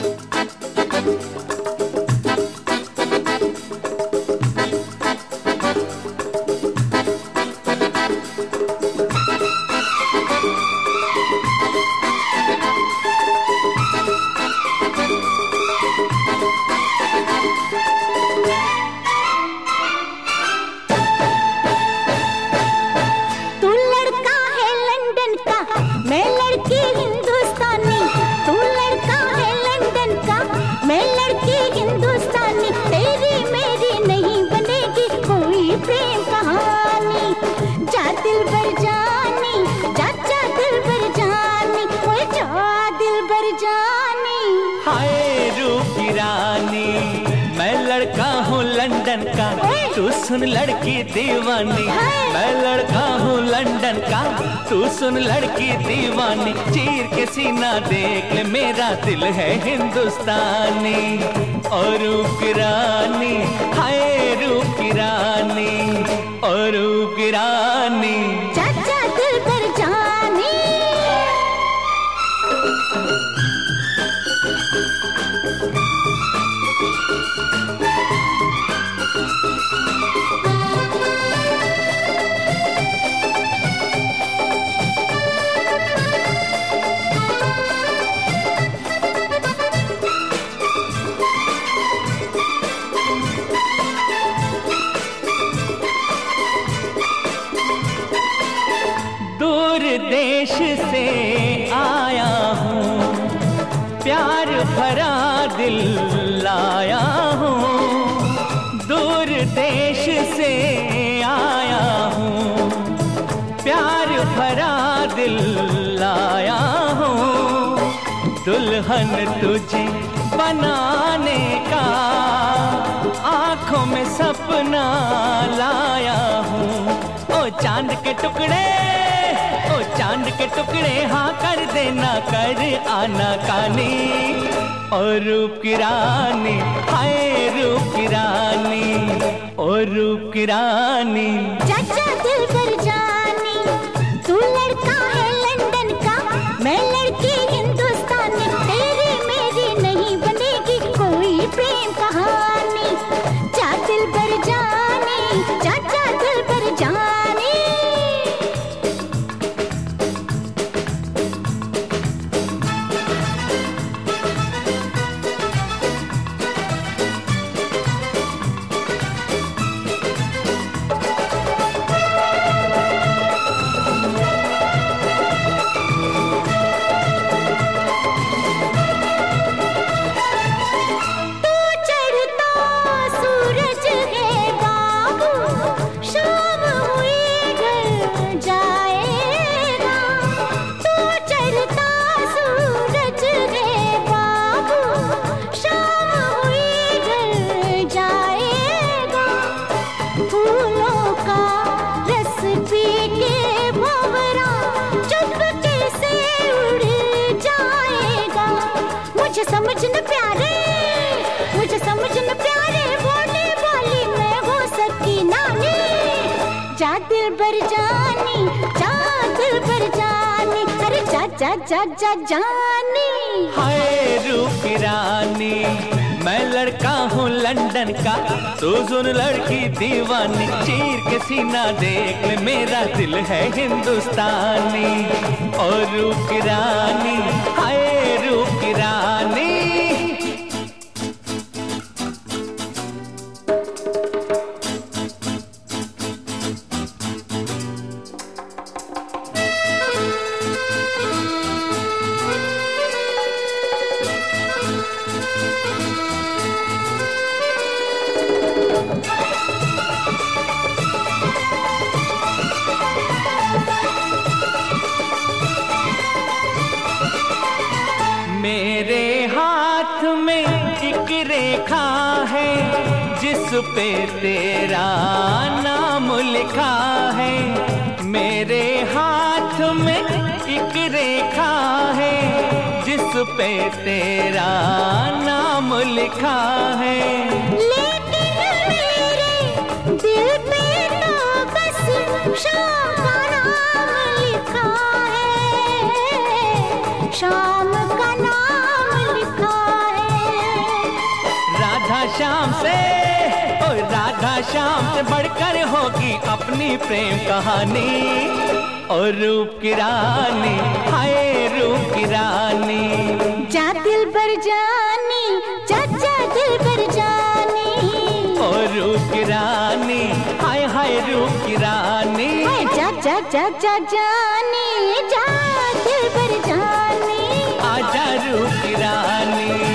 तू सुन लड़की दीवानी, मैं लड़का हूँ लंदन का, तू सुन लड़की दीवानी। चीर के सीना देख ले, मेरा दिल है हिंदुस्तानी। और रूप की रानी, हाय रूप की रानी, और रूप की रानी, चाचा दिल पर जानी। देश से आया हूँ, प्यार भरा दिल लाया हूँ। दूर देश से आया हूँ, प्यार भरा दिल लाया हूँ। दुल्हन तुझे बनाने का आँखों में सपना लाया हूँ। ओ चांद के टुकड़े, ओ चांद के टुकड़े, हाँ कर देना, कर आना कानी। और रूप की रानी, हाय रूप की रानी, और रूप की रानी, चाचा दिल पर जानी। तू लड़का है लंदन का, मैं लड़की हिंदुस्तानी। तेरी मेरी नहीं बनेगी कोई प्रेम कहानी। चाचा दिल पर जानी, चाचा दिल पर जानी। समझ न प्यारे, मुझे समझ न प्यारे, बोलने वाली मैं हो सकी नानी। जा दिल भर जानी, जा दिल भर जानी, अरे जा जा जा जा जानी। हाय रूप की रानी, मैं लड़का हूँ लंदन का, तू सुन लड़की दीवानी। चीर के सीना देख ले, मेरा दिल है हिंदुस्तानी। और रूप की रानी, हाय रूप की रानी, मेरे हाथ में एक रेखा है, जिस पे तेरा नाम लिखा है। मेरे हाथ में एक रेखा है, जिस पे तेरा नाम लिखा है। लेकिन मेरे दिल पे तो बस शाम का नाम लिखा है, शाम का नाम लिखा है। शाम से बढ़कर होगी अपनी प्रेम कहानी। और रूप की रानी, हाय रूप की रानी, जा दिल बर जानी, जा जा दिल बर जानी। और रूप की रानी, हाय हाय रूप की रानी, जा जा जा जा जानी, जा दिल बर जानी, आजा रूप की रानी।